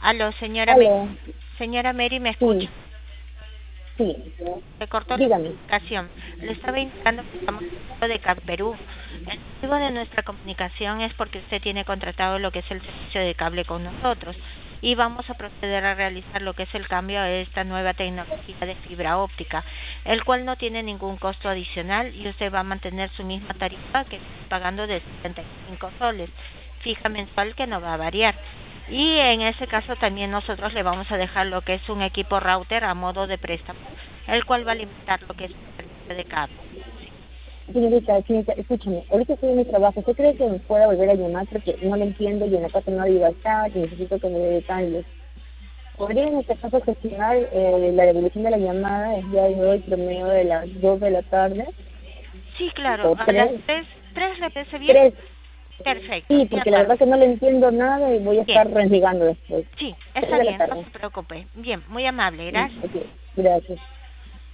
Aló, Aló, Señora Mary, ¿me escucha? sí, sí, Se cortó la dígame. comunicación. Le estaba indicando que estamos hablando de CAP Perú. El motivo de nuestra comunicación es porque usted tiene contratado lo que es el servicio de cable con nosotros y vamos a proceder a realizar lo que es el cambio a esta nueva tecnología de fibra óptica, el cual no tiene ningún costo adicional y usted va a mantener su misma tarifa que está pagando de 75 soles, fija mensual que no va a variar. Y en ese caso también nosotros le vamos a dejar lo que es un equipo router a modo de préstamo, el cual va a limitar lo que es el servicio de cable. Señorita, escúchame, ahorita estoy en mi trabajo. ¿Usted cree que me pueda volver a llamar? Porque no lo entiendo y en la casa no hay WhatsApp y necesito que me dé detalles. ¿Podría en este caso gestionar la devolución de la llamada el día de hoy, promedio de las 2 de la tarde? Sí, claro, ¿O a las 3? 3 le parece bien. 3. Perfecto, Sí, de porque la acuerdo. verdad que no le entiendo nada y voy a Bien, estar renegando después. sí, 3 está de la bien, no tarde. se preocupe. Bien, muy amable, gracias. Ok, gracias.